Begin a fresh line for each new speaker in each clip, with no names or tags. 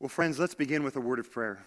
Well, friends, let's begin with a word of prayer.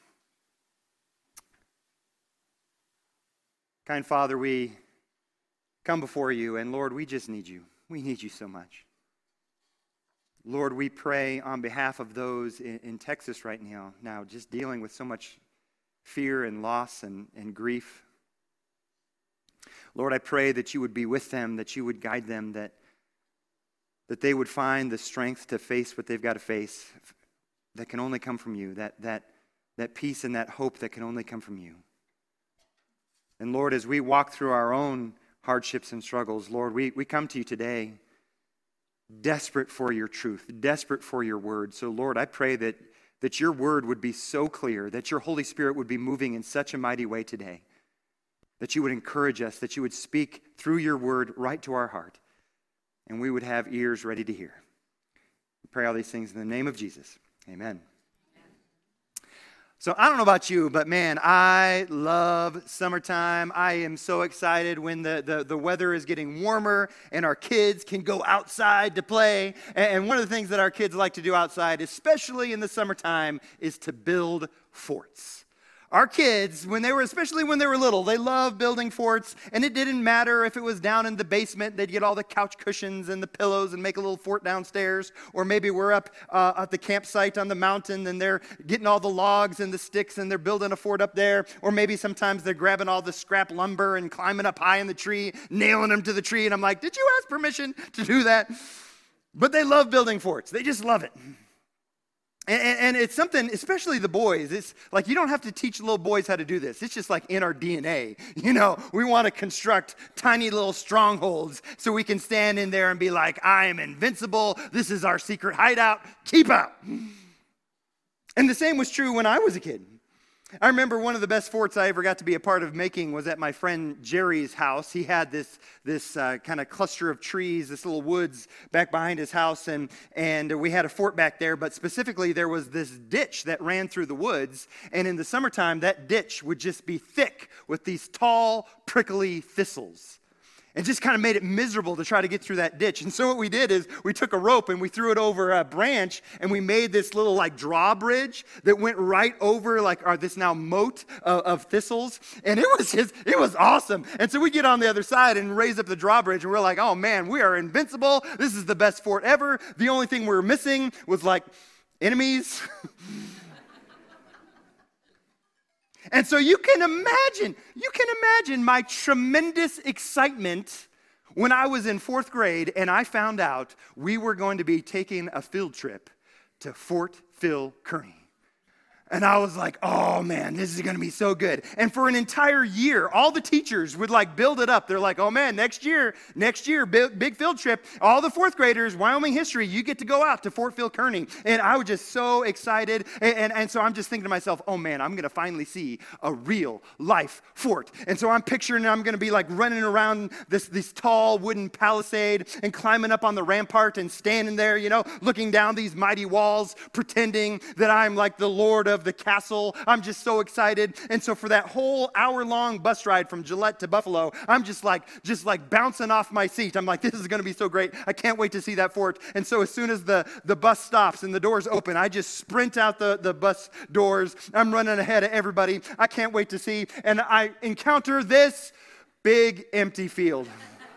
Kind Father, we come before you, and Lord, we just need you. We need you so much. Lord, we pray on behalf of those in Texas right now just dealing with so much fear and loss and grief. Lord, I pray that you would be with them, that you would guide them, that they would find the strength to face what they've got to face that can only come from you, that peace and that hope that can only come from you. And Lord, as we walk through our own hardships and struggles, Lord, we come to you today desperate for your truth, desperate for your word. So Lord, I pray that your word would be so clear, that your Holy Spirit would be moving in such a mighty way today, that you would encourage us, that you would speak through your word right to our heart, and we would have ears ready to hear. We pray all these things in the name of Jesus. Amen. So I don't know about you, but man, I love summertime. I am so excited when the weather is getting warmer and our kids can go outside to play. And one of the things that our kids like to do outside, especially in the summertime, is to build forts. Our kids, especially when they were little, they loved building forts, and it didn't matter if it was down in the basement, they'd get all the couch cushions and the pillows and make a little fort downstairs, or maybe we're up at the campsite on the mountain and they're getting all the logs and the sticks and they're building a fort up there, or maybe sometimes they're grabbing all the scrap lumber and climbing up high in the tree, nailing them to the tree, and I'm like, did you ask permission to do that? But they love building forts. They just love it. And it's something, especially the boys, it's like you don't have to teach little boys how to do this. It's just like in our DNA. You know, we want to construct tiny little strongholds so we can stand in there and be like, I am invincible. This is our secret hideout. Keep out. And the same was true when I was a kid. I remember one of the best forts I ever got to be a part of making was at my friend Jerry's house. He had this kind of cluster of trees, this little woods back behind his house, and we had a fort back there, but specifically there was this ditch that ran through the woods, and in the summertime that ditch would just be thick with these tall, prickly thistles. And just kind of made it miserable to try to get through that ditch. And so what we did is we took a rope and we threw it over a branch and we made this little like drawbridge that went right over this now moat of thistles. And it was awesome. And so we get on the other side and raise up the drawbridge and we're like, oh man, we are invincible. This is the best fort ever. The only thing we were missing was like enemies. And so you can imagine my tremendous excitement when I was in 4th grade and I found out we were going to be taking a field trip to Fort Phil Kearny. And I was like, oh man, this is going to be so good. And for an entire year, all the teachers would build it up. They're like, oh man, next year, big field trip. All the 4th graders, Wyoming history, you get to go out to Fort Phil Kearny. And I was just so excited. And so I'm just thinking to myself, oh man, I'm going to finally see a real life fort. And so I'm picturing I'm going to be running around this tall wooden palisade and climbing up on the rampart and standing there, looking down these mighty walls, pretending that I'm like the Lord of the castle. I'm just so excited. And so for that whole hour-long bus ride from Gillette to Buffalo, I'm just bouncing off my seat. I'm like, this is going to be so great. I can't wait to see that fort. And so as soon as the bus stops and the doors open, I just sprint out the bus doors. I'm running ahead of everybody. I can't wait to see. And I encounter this big empty field.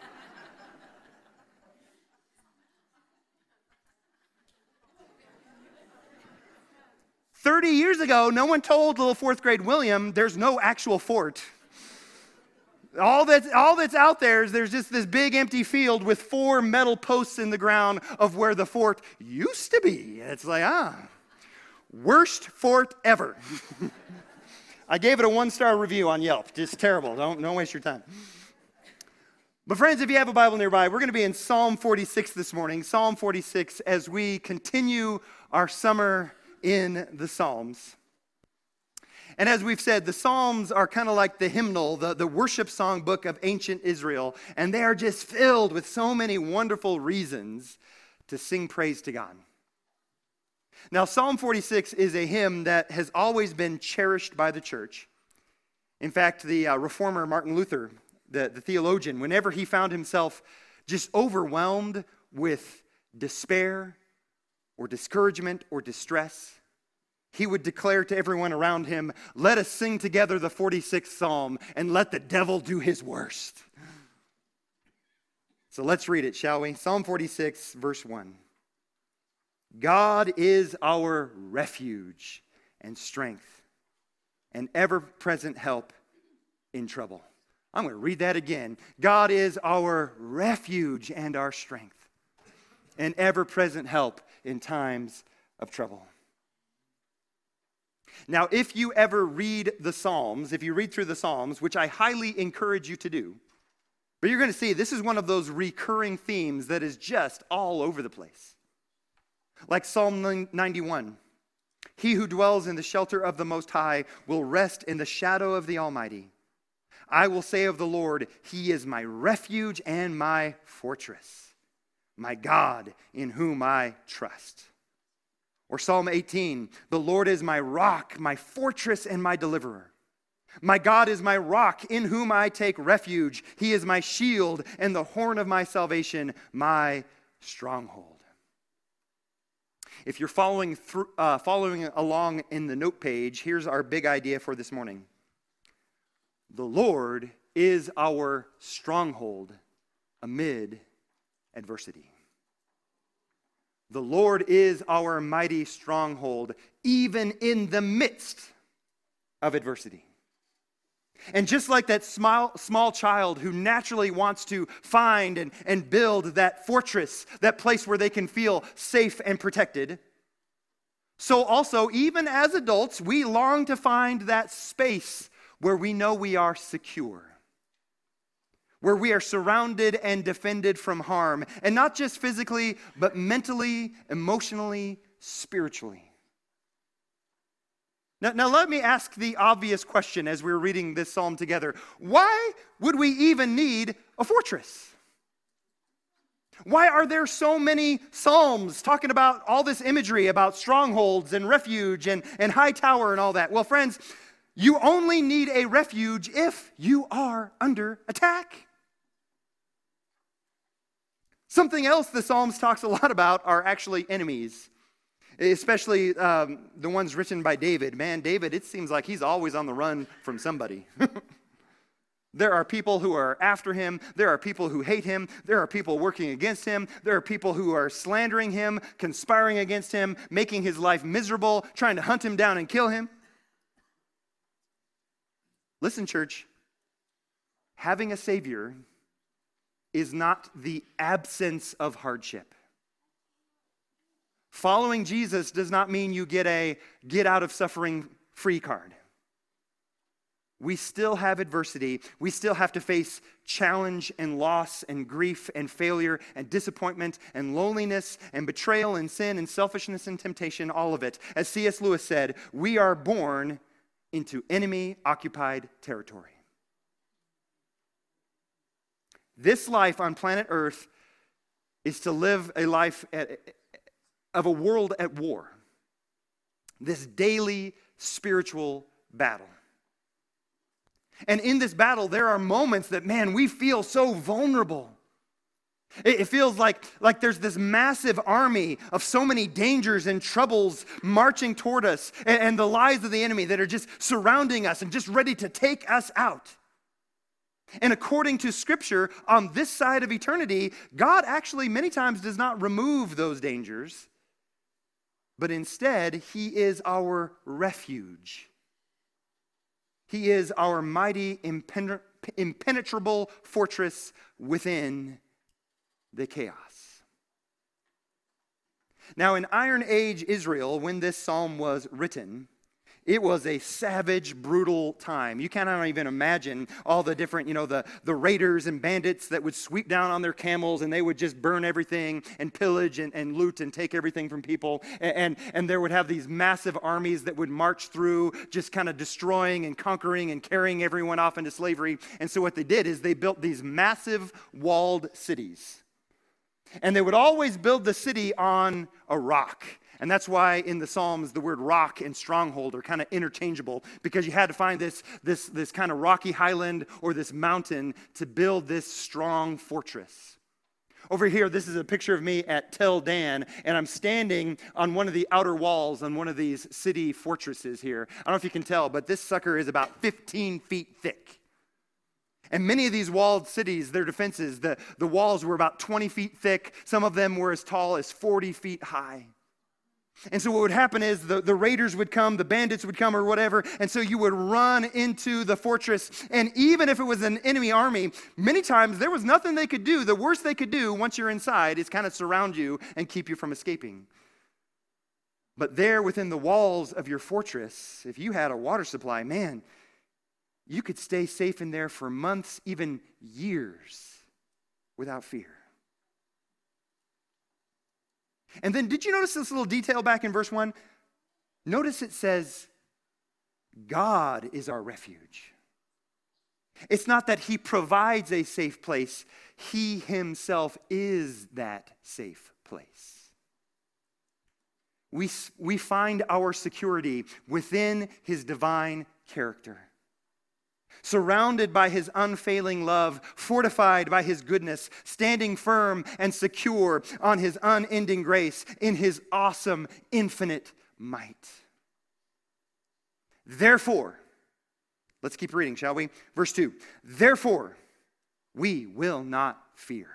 30 years ago, no one told little 4th grade William there's no actual fort. All that's out there is there's just this big empty field with 4 metal posts in the ground of where the fort used to be. It's like, worst fort ever. I gave it a 1-star review on Yelp. Just terrible. Don't waste your time. But friends, if you have a Bible nearby, we're going to be in Psalm 46 this morning. Psalm 46 as we continue our summer in the Psalms. And as we've said, the Psalms are kind of like the hymnal, the worship song book of ancient Israel, and they are just filled with so many wonderful reasons to sing praise to God. Now, Psalm 46 is a hymn that has always been cherished by the church. In fact, the reformer Martin Luther, the theologian, whenever he found himself just overwhelmed with despair or discouragement or distress, he would declare to everyone around him, "Let us sing together the 46th Psalm and let the devil do his worst." So let's read it, shall we? Psalm 46, verse 1. God is our refuge and strength, an ever-present help in trouble. I'm going to read that again. God is our refuge and our strength, an ever-present help in times of trouble. Now, if you ever read the Psalms, if you read through the Psalms, which I highly encourage you to do, but you're going to see this is one of those recurring themes that is just all over the place. Like Psalm 91, he who dwells in the shelter of the Most High will rest in the shadow of the Almighty. I will say of the Lord, he is my refuge and my fortress, my God in whom I trust. Or Psalm 18, the Lord is my rock, my fortress, and my deliverer. My God is my rock in whom I take refuge. He is my shield and the horn of my salvation, my stronghold. If you're following along in the note page, here's our big idea for this morning. The Lord is our stronghold amid adversity. The Lord is our mighty stronghold, even in the midst of adversity. And just like that small child who naturally wants to find and build that fortress, that place where they can feel safe and protected, so also, even as adults, we long to find that space where we know we are secure, where we are surrounded and defended from harm, and not just physically, but mentally, emotionally, spiritually. Now let me ask the obvious question as we're reading this psalm together. Why would we even need a fortress? Why are there so many psalms talking about all this imagery about strongholds and refuge and high tower and all that? Well, friends, you only need a refuge if you are under attack. Something else the Psalms talks a lot about are actually enemies, especially the ones written by David. Man, David, it seems like he's always on the run from somebody. There are people who are after him. There are people who hate him. There are people working against him. There are people who are slandering him, conspiring against him, making his life miserable, trying to hunt him down and kill him. Listen, church, having a Savior is not the absence of hardship. Following Jesus does not mean you get a get out of suffering free card. We still have adversity. We still have to face challenge and loss and grief and failure and disappointment and loneliness and betrayal and sin and selfishness and temptation, all of it. As C.S. Lewis said, we are born into enemy-occupied territory. This life on planet Earth is to live a life of a world at war. This daily spiritual battle. And in this battle, there are moments that, man, we feel so vulnerable. It feels like there's this massive army of so many dangers and troubles marching toward us, and the lies of the enemy that are just surrounding us and just ready to take us out. And according to Scripture, on this side of eternity, God actually many times does not remove those dangers, but instead, He is our refuge. He is our mighty, impenetrable fortress within the chaos. Now, in Iron Age Israel, when this psalm was written, it was a savage, brutal time. You cannot even imagine all the different, the raiders and bandits that would sweep down on their camels and they would just burn everything and pillage and loot and take everything from people. And there would have these massive armies that would march through, just kind of destroying and conquering and carrying everyone off into slavery. And so what they did is they built these massive walled cities. And they would always build the city on a rock. And that's why in the Psalms, the word rock and stronghold are kind of interchangeable, because you had to find this kind of rocky highland or this mountain to build this strong fortress. Over here, this is a picture of me at Tel Dan, and I'm standing on one of the outer walls on one of these city fortresses here. I don't know if you can tell, but this sucker is about 15 feet thick. And many of these walled cities, their defenses, the walls were about 20 feet thick. Some of them were as tall as 40 feet high. And so what would happen is the raiders would come, the bandits would come or whatever, and so you would run into the fortress. And even if it was an enemy army, many times there was nothing they could do. The worst they could do once you're inside is kind of surround you and keep you from escaping. But there within the walls of your fortress, if you had a water supply, man, you could stay safe in there for months, even years, without fear. And then did you notice this little detail back in verse 1? Notice it says, God is our refuge. It's not that he provides a safe place. He himself is that safe place. We find our security within his divine character. Surrounded by his unfailing love, fortified by his goodness, standing firm and secure on his unending grace in his awesome, infinite might. Therefore, let's keep reading, shall we? Verse 2, therefore, we will not fear.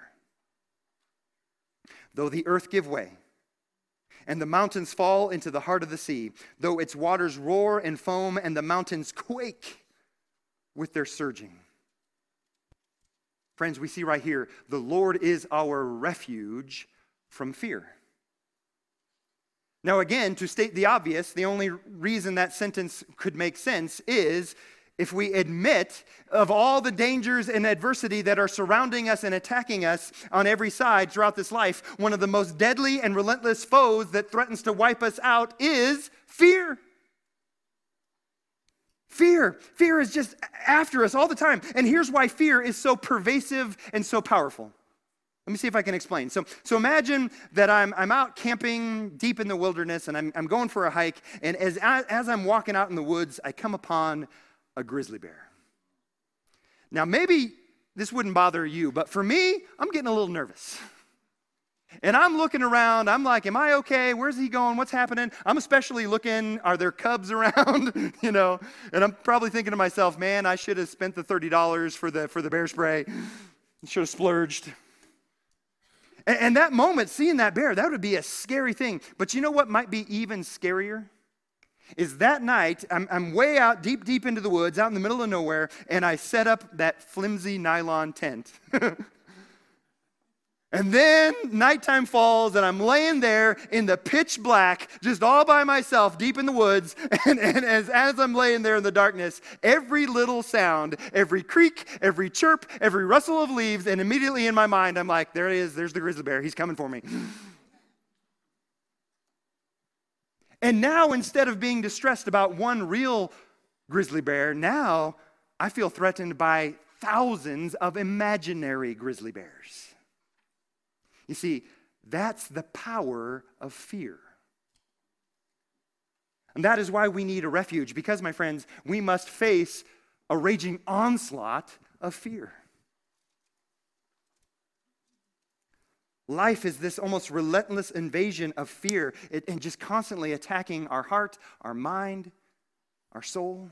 Though the earth give way, and the mountains fall into the heart of the sea, though its waters roar and foam, and the mountains quake with their surging. Friends, we see right here, the Lord is our refuge from fear. Now again, to state the obvious, the only reason that sentence could make sense is if we admit of all the dangers and adversity that are surrounding us and attacking us on every side throughout this life, one of the most deadly and relentless foes that threatens to wipe us out is fear. Fear is just after us all the time. And here's why fear is so pervasive and so powerful. Let me see if I can explain. So imagine that I'm out camping deep in the wilderness, and I'm going for a hike, and as I'm walking out in the woods, I come upon a grizzly bear. Now maybe this wouldn't bother you, but for me, I'm getting a little nervous. And I'm looking around, I'm like, am I okay? Where's he going? What's happening? I'm especially looking, are there cubs around? And I'm probably thinking to myself, man, I should have spent the $30 for the bear spray. Should have splurged. And that moment, seeing that bear, that would be a scary thing. But you know what might be even scarier? Is that night, I'm way out, deep into the woods, out in the middle of nowhere, and I set up that flimsy nylon tent. And then nighttime falls, and I'm laying there in the pitch black, just all by myself, deep in the woods. And as I'm laying there in the darkness, every little sound, every creak, every chirp, every rustle of leaves, and immediately in my mind, I'm like, there he is, there's the grizzly bear, he's coming for me. And now, instead of being distressed about one real grizzly bear, now I feel threatened by thousands of imaginary grizzly bears. You see, that's the power of fear. And that is why we need a refuge, because, my friends, we must face a raging onslaught of fear. Life is this almost relentless invasion of fear and just constantly attacking our heart, our mind, our soul.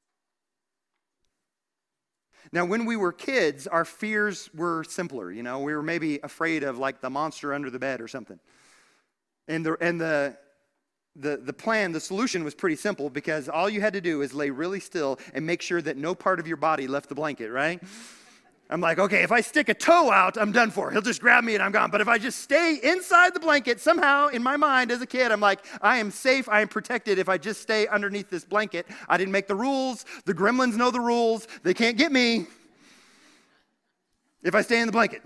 Now, when we were kids, our fears were simpler. We were maybe afraid of like the monster under the bed or something. And the plan, the solution was pretty simple, because all you had to do is lay really still and make sure that no part of your body left the blanket, right? I'm like, okay, if I stick a toe out, I'm done for. He'll just grab me and I'm gone. But if I just stay inside the blanket, somehow in my mind as a kid, I'm like, I am safe, I am protected if I just stay underneath this blanket. I didn't make the rules. The gremlins know the rules. They can't get me if I stay in the blanket.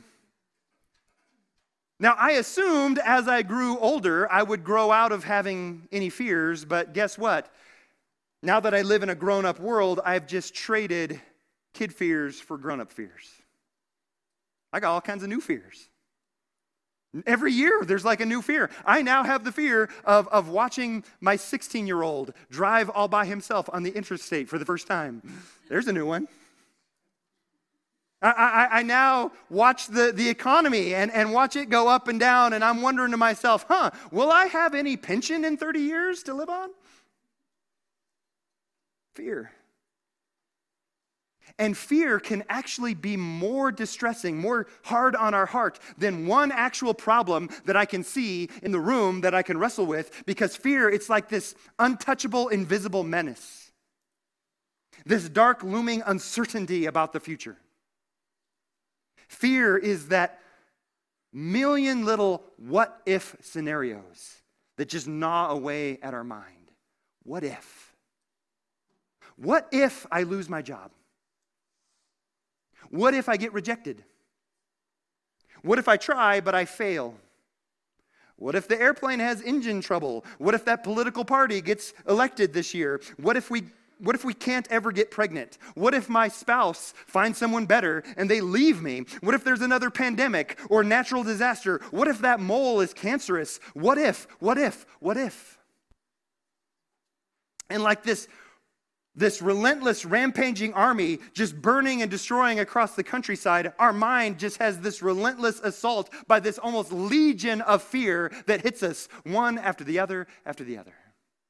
Now, I assumed as I grew older, I would grow out of having any fears, but guess what? Now that I live in a grown-up world, I've just traded kid fears for grown-up fears. I got all kinds of new fears. Every year, there's like a new fear. I now have the fear of watching my 16-year-old drive all by himself on the interstate for the first time. There's a new one. I now watch the economy and watch it go up and down, and I'm wondering to myself, will I have any pension in 30 years to live on? Fear. And fear can actually be more distressing, more hard on our heart than one actual problem that I can see in the room that I can wrestle with, because fear, it's like this untouchable, invisible menace. This dark, looming uncertainty about the future. Fear is that million little what-if scenarios that just gnaw away at our mind. What if? What if I lose my job? What if I get rejected? What if I try but I fail? What if the airplane has engine trouble? What if that political party gets elected this year? What if we can't ever get pregnant? What if my spouse finds someone better and they leave me? What if there's another pandemic or natural disaster? What if that mole is cancerous? What if? What if? What if? And like this relentless, rampaging army just burning and destroying across the countryside, our mind just has this relentless assault by this almost legion of fear that hits us one after the other after the other.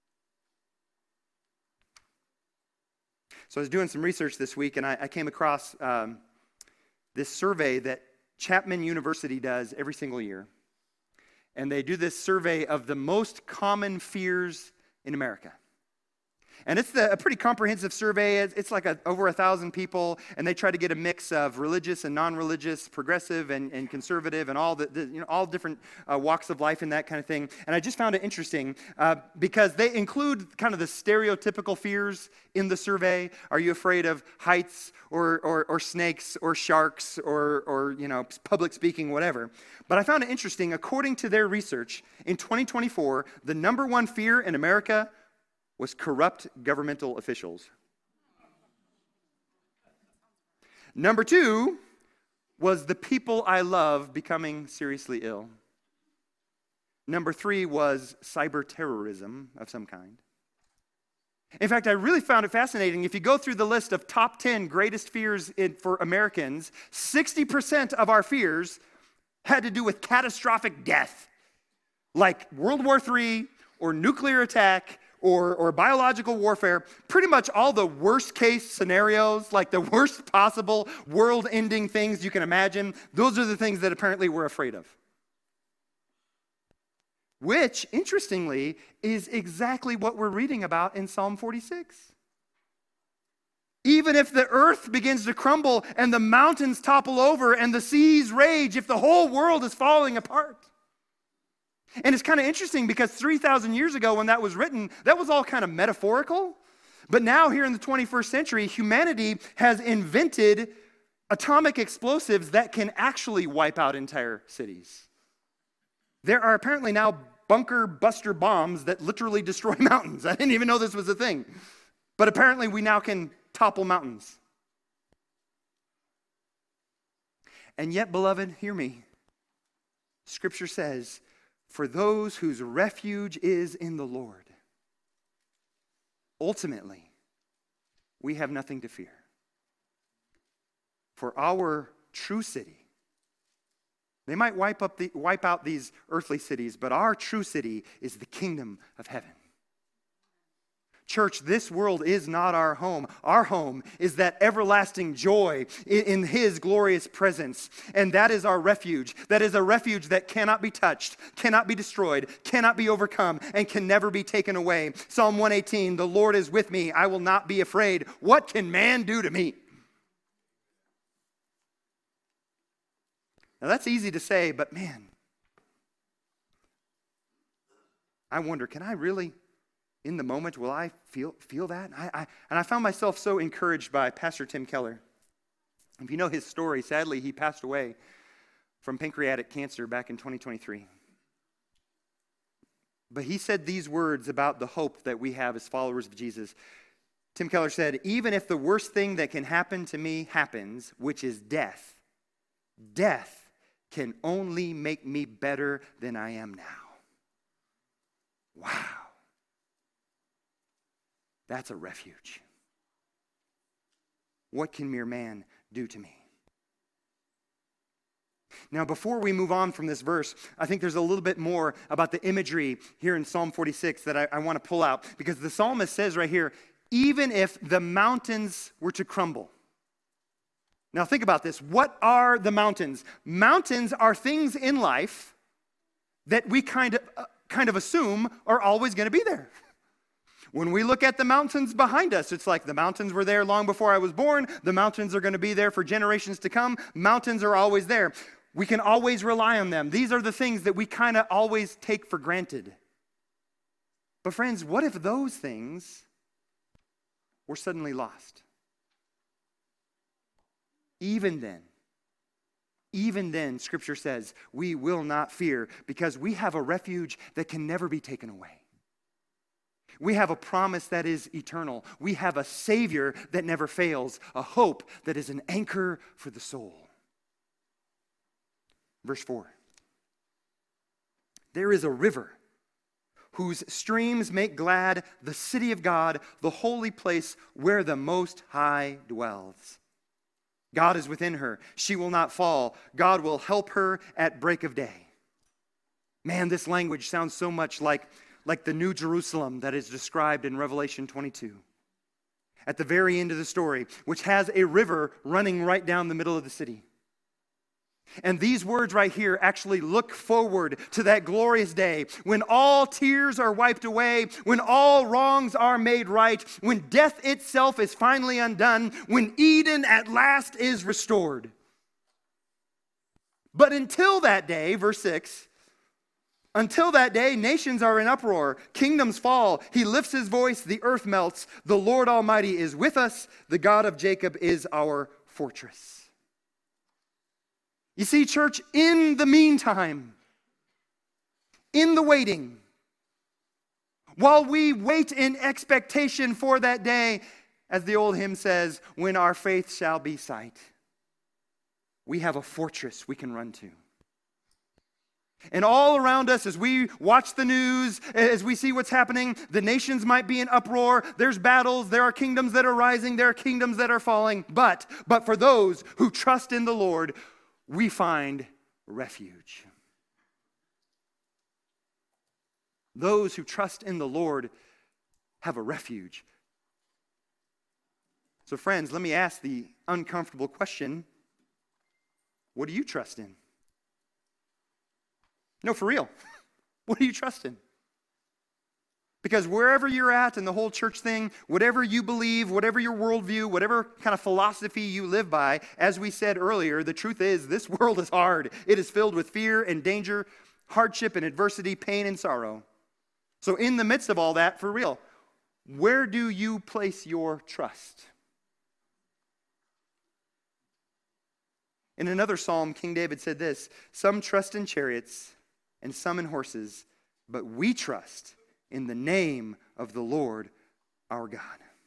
So I was doing some research this week, and I came across this survey that Chapman University does every single year. And they do this survey of the most common fears in America. And it's a pretty comprehensive survey. It's like over 1,000 people, and they try to get a mix of religious and non-religious, progressive and conservative, and all all different walks of life and that kind of thing. And I just found it interesting because they include kind of the stereotypical fears in the survey. Are you afraid of heights or snakes or sharks or public speaking, whatever? But I found it interesting. According to their research, in 2024, the number one fear in America was corrupt governmental officials. Number two was the people I love becoming seriously ill. Number three was cyber terrorism of some kind. In fact, I really found it fascinating. If you go through the list of top 10 greatest fears for Americans, 60% of our fears had to do with catastrophic death, like World War III or nuclear attack or biological warfare. Pretty much all the worst case scenarios, like the worst possible world-ending things you can imagine, those are the things that apparently we're afraid of. Which, interestingly, is exactly what we're reading about in Psalm 46. Even if the earth begins to crumble and the mountains topple over and the seas rage, if the whole world is falling apart. And it's kind of interesting because 3,000 years ago when that was written, that was all kind of metaphorical. But now here in the 21st century, humanity has invented atomic explosives that can actually wipe out entire cities. There are apparently now bunker buster bombs that literally destroy mountains. I didn't even know this was a thing. But apparently we now can topple mountains. And yet, beloved, hear me. Scripture says, for those whose refuge is in the Lord, ultimately, we have nothing to fear. For our true city, they might wipe out these earthly cities, but our true city is the kingdom of heaven. Church, this world is not our home. Our home is that everlasting joy in His glorious presence. And that is our refuge. That is a refuge that cannot be touched, cannot be destroyed, cannot be overcome, and can never be taken away. Psalm 118, the Lord is with me. I will not be afraid. What can man do to me? Now that's easy to say, but man, I wonder, can I really... in the moment, will I feel that? And I found myself so encouraged by Pastor Tim Keller. If you know his story, sadly, he passed away from pancreatic cancer back in 2023. But he said these words about the hope that we have as followers of Jesus. Tim Keller said, even if the worst thing that can happen to me happens, which is death, death can only make me better than I am now. Wow. That's a refuge. What can mere man do to me? Now, before we move on from this verse, I think there's a little bit more about the imagery here in Psalm 46 that I want to pull out, because the psalmist says right here, even if the mountains were to crumble. Now, think about this. What are the mountains? Mountains are things in life that we kind of assume are always going to be there. When we look at the mountains behind us, it's like the mountains were there long before I was born. The mountains are going to be there for generations to come. Mountains are always there. We can always rely on them. These are the things that we kind of always take for granted. But friends, what if those things were suddenly lost? Even then, Scripture says, we will not fear, because we have a refuge that can never be taken away. We have a promise that is eternal. We have a Savior that never fails, a hope that is an anchor for the soul. Verse 4. There is a river whose streams make glad the city of God, the holy place where the Most High dwells. God is within her. She will not fall. God will help her at break of day. Man, this language sounds so much like the New Jerusalem that is described in Revelation 22. At the very end of the story, which has a river running right down the middle of the city. And these words right here actually look forward to that glorious day when all tears are wiped away, when all wrongs are made right, when death itself is finally undone, when Eden at last is restored. But until that day, verse 6, until that day, nations are in uproar, kingdoms fall, he lifts his voice, the earth melts, the Lord Almighty is with us, the God of Jacob is our fortress. You see, church, in the meantime, in the waiting, while we wait in expectation for that day, as the old hymn says, when our faith shall be sight, we have a fortress we can run to. And all around us, as we watch the news, as we see what's happening, the nations might be in uproar. There's battles. There are kingdoms that are rising. There are kingdoms that are falling. But for those who trust in the Lord, we find refuge. Those who trust in the Lord have a refuge. So friends, let me ask the uncomfortable question. What do you trust in? No, for real. What do you trust in? Because wherever you're at in the whole church thing, whatever you believe, whatever your worldview, whatever kind of philosophy you live by, as we said earlier, the truth is this world is hard. It is filled with fear and danger, hardship and adversity, pain and sorrow. So in the midst of all that, for real, where do you place your trust? In another psalm, King David said this, some trust in chariots and some in horses, but we trust in the name of the Lord our God.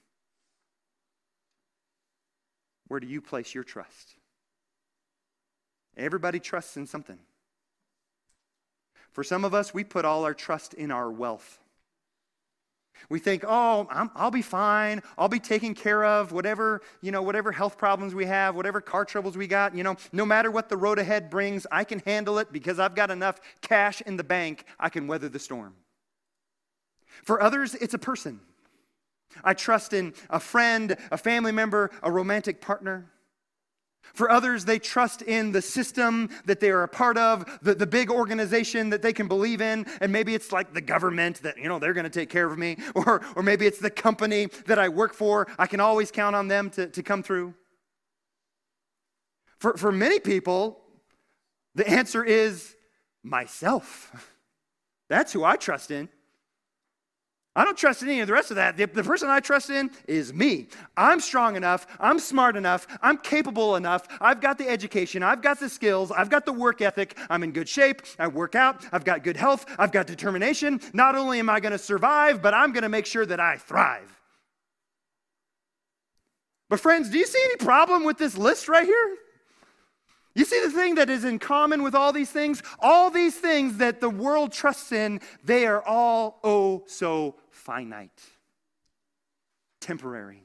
Where do you place your trust? Everybody trusts in something. For some of us, we put all our trust in our wealth. We think, I'll be fine. I'll be taken care of. Whatever health problems we have, whatever car troubles we got, no matter what the road ahead brings, I can handle it because I've got enough cash in the bank, I can weather the storm. For others, it's a person. I trust in a friend, a family member, a romantic partner. For others, they trust in the system that they are a part of, the big organization that they can believe in, and maybe it's like the government that, they're going to take care of me, or maybe it's the company that I work for. I can always count on them to come through. For many people, the answer is myself. That's who I trust in. I don't trust in any of the rest of that. The person I trust in is me. I'm strong enough. I'm smart enough. I'm capable enough. I've got the education. I've got the skills. I've got the work ethic. I'm in good shape. I work out. I've got good health. I've got determination. Not only am I going to survive, but I'm going to make sure that I thrive. But friends, do you see any problem with this list right here? You see the thing that is in common with all these things? All these things that the world trusts in, they are all so finite, temporary.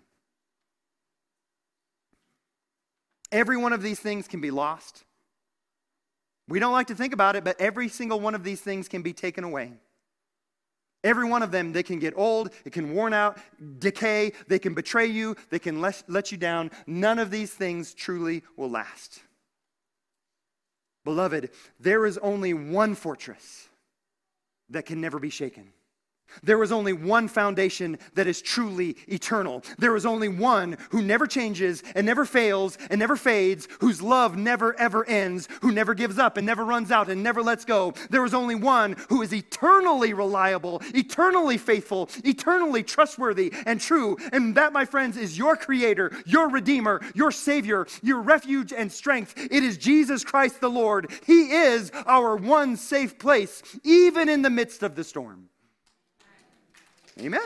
Every one of these things can be lost. We don't like to think about it, but every single one of these things can be taken away. Every one of them, they can get old, it can worn out, decay, they can betray you, they can let you down. None of these things truly will last. Beloved, there is only one fortress that can never be shaken. There is only one foundation that is truly eternal. There is only one who never changes and never fails and never fades, whose love never ever ends, who never gives up and never runs out and never lets go. There is only one who is eternally reliable, eternally faithful, eternally trustworthy and true. And that, my friends, is your Creator, your Redeemer, your Savior, your refuge and strength. It is Jesus Christ the Lord. He is our one safe place, even in the midst of the storm. Amen.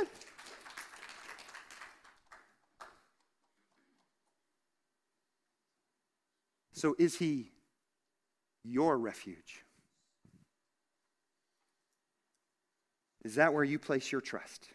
So is he your refuge? Is that where you place your trust?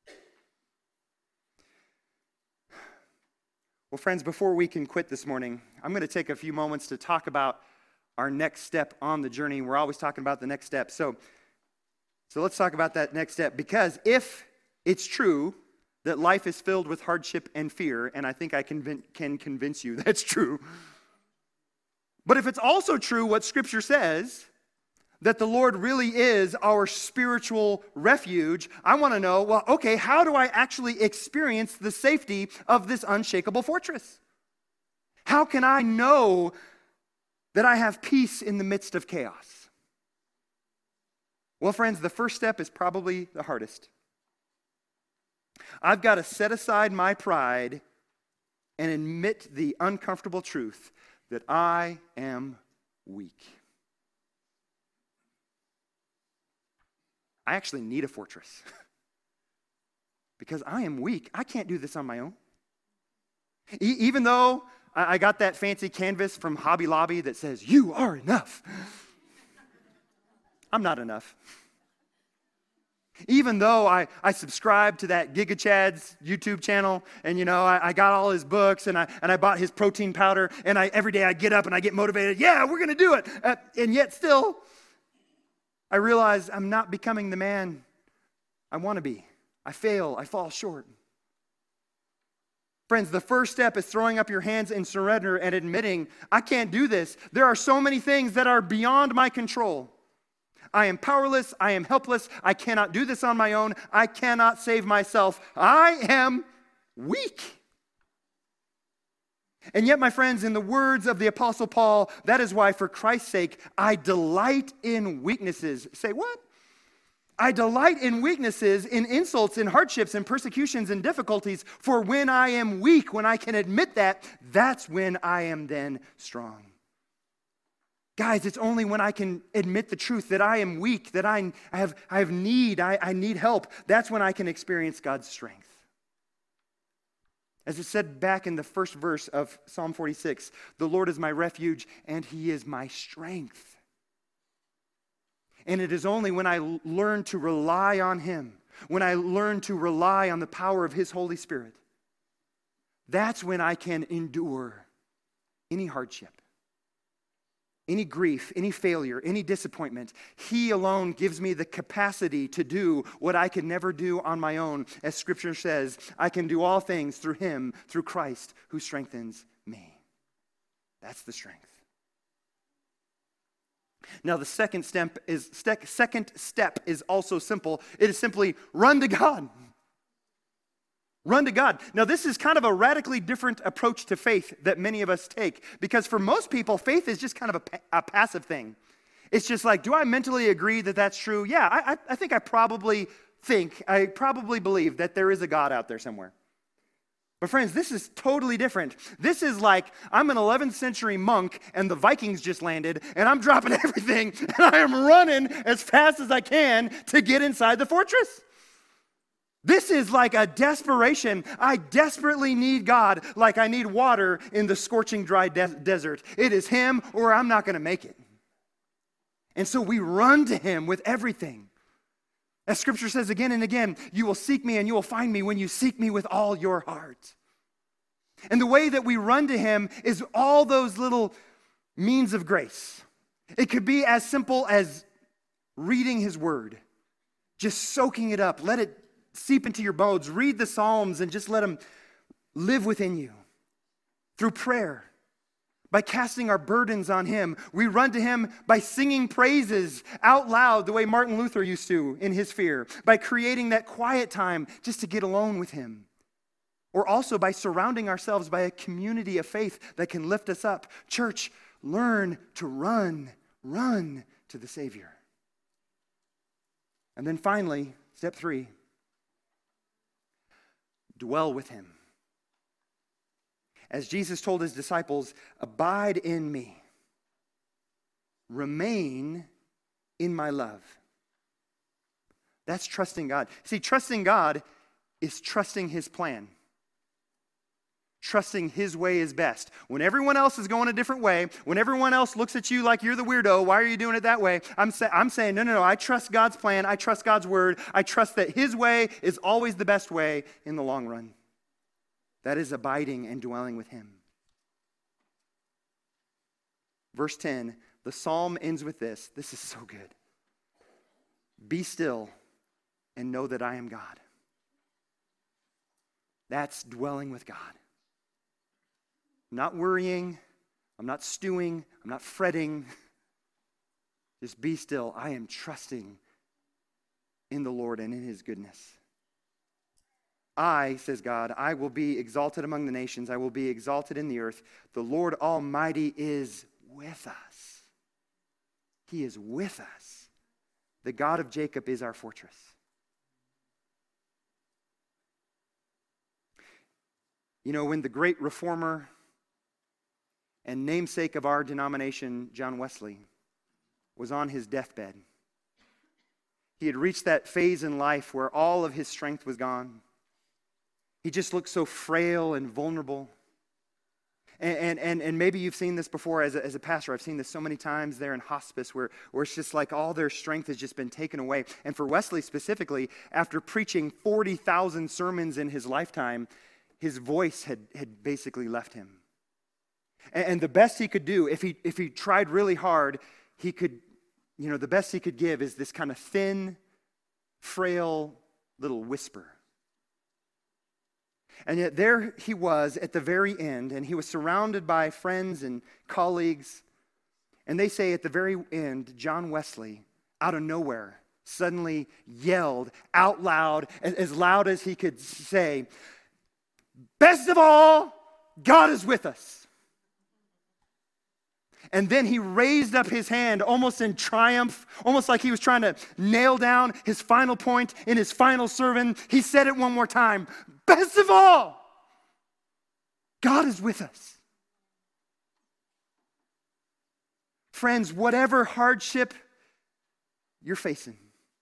Well, friends, before we can quit this morning, I'm going to take a few moments to talk about our next step on the journey. We're always talking about the next step. So let's talk about that next step, because if it's true that life is filled with hardship and fear, and I think I can convince you that's true, but if it's also true what Scripture says, that the Lord really is our spiritual refuge, I want to know, well, okay, how do I actually experience the safety of this unshakable fortress? How can I know that I have peace in the midst of chaos? Well, friends, the first step is probably the hardest. I've got to set aside my pride and admit the uncomfortable truth that I am weak. I actually need a fortress because I am weak. I can't do this on my own. Even though I got that fancy canvas from Hobby Lobby that says, "You are enough," I'm not enough. Even though I subscribe to that Giga Chad's YouTube channel, and I got all his books, and I bought his protein powder, and every day I get up and I get motivated. Yeah, we're going to do it. And yet still, I realize I'm not becoming the man I want to be. I fail. I fall short. Friends, the first step is throwing up your hands in surrender and admitting, I can't do this. There are so many things that are beyond my control. I am powerless. I am helpless. I cannot do this on my own. I cannot save myself. I am weak. And yet, my friends, in the words of the Apostle Paul, that is why, for Christ's sake, I delight in weaknesses. Say what? I delight in weaknesses, in insults, in hardships, in persecutions, and difficulties. For when I am weak, when I can admit that, that's when I am then strong. Guys, it's only when I can admit the truth that I am weak, that I have need, I need help. That's when I can experience God's strength. As it said back in the first verse of Psalm 46, the Lord is my refuge and he is my strength. And it is only when I learn to rely on him, when I learn to rely on the power of his Holy Spirit, that's when I can endure any hardship, any grief, any failure, any disappointment. He alone gives me the capacity to do what I could never do on my own. As Scripture says, I can do all things through him, through Christ, who strengthens me. That's the strength. Now, the second step is also simple. It is simply run to God. Run to God. Now, this is kind of a radically different approach to faith that many of us take, because for most people, faith is just kind of a passive thing. It's just like, do I mentally agree that that's true? Yeah, I probably believe that there is a God out there somewhere. But friends, this is totally different. This is like, I'm an 11th century monk and the Vikings just landed and I'm dropping everything and I am running as fast as I can to get inside the fortress. This is like a desperation. I desperately need God like I need water in the scorching dry desert. It is him or I'm not going to make it. And so we run to him with everything. As Scripture says again and again, you will seek me and you will find me when you seek me with all your heart. And the way that we run to him is all those little means of grace. It could be as simple as reading his word, just soaking it up. Let it seep into your bones. Read the Psalms and just let them live within you. Through prayer, by casting our burdens on him. We run to him by singing praises out loud the way Martin Luther used to in his fear. By creating that quiet time just to get alone with him. Or also by surrounding ourselves by a community of faith that can lift us up. Church, learn to run to the Savior. And then finally, step 3, dwell with him. As Jesus told his disciples, abide in me. Remain in my love. That's trusting God. See, trusting God is trusting his plan. Trusting his way is best. When everyone else is going a different way, when everyone else looks at you like you're the weirdo, why are you doing it that way? I'm saying, no, I trust God's plan. I trust God's word. I trust that his way is always the best way in the long run. That is abiding and dwelling with him. Verse 10, the psalm ends with this. This is so good. Be still and know that I am God. That's dwelling with God. I'm not worrying. I'm not stewing. I'm not fretting. Just be still. I am trusting in the Lord and in his goodness. I, says God, I will be exalted among the nations. I will be exalted in the earth. The Lord Almighty is with us. He is with us. The God of Jacob is our fortress. You know, when the great reformer and namesake of our denomination, John Wesley, was on his deathbed, he had reached that phase in life where all of his strength was gone. He just looked so frail and vulnerable. And maybe you've seen this before as a pastor. I've seen this so many times there in hospice where it's just like all their strength has just been taken away. And for Wesley specifically, after preaching 40,000 sermons in his lifetime, his voice had basically left him. And the best he could do, if he tried really hard, he could, the best he could give is this kind of thin, frail little whisper. And yet there he was at the very end, and he was surrounded by friends and colleagues. And they say at the very end, John Wesley, out of nowhere, suddenly yelled out loud as he could say, "Best of all, God is with us." And then he raised up his hand almost in triumph, almost like he was trying to nail down his final point in his final sermon. He said it one more time. Best of all, God is with us. Friends, whatever hardship you're facing,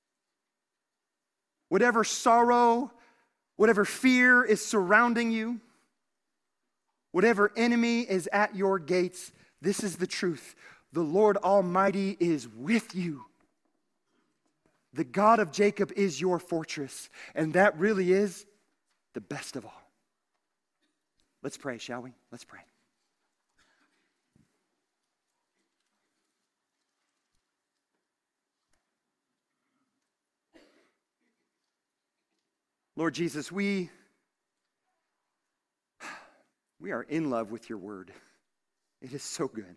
whatever sorrow, whatever fear is surrounding you, whatever enemy is at your gates, this is the truth. The Lord Almighty is with you. The God of Jacob is your fortress. And that really is the best of all. Let's pray, shall we? Let's pray. Lord Jesus, we are in love with your word. It is so good.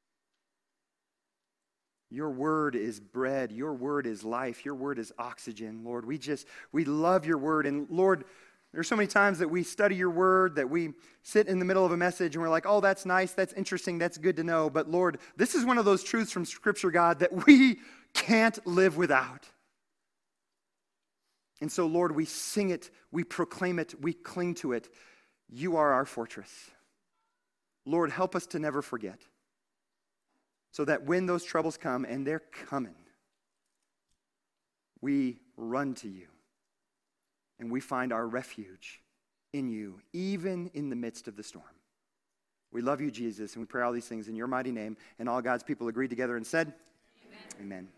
Your word is bread. Your word is life. Your word is oxygen. Lord, we love your word. And Lord, there's so many times that we study your word, that we sit in the middle of a message and we're like, oh, that's nice, that's interesting, that's good to know. But Lord, this is one of those truths from Scripture, God, that we can't live without. And so, Lord, we sing it, we proclaim it, we cling to it. You are our fortress. Lord, help us to never forget, so that when those troubles come, and they're coming, we run to you and we find our refuge in you, even in the midst of the storm. We love you, Jesus, and we pray all these things in your mighty name. And all God's people agreed together and said, Amen. Amen.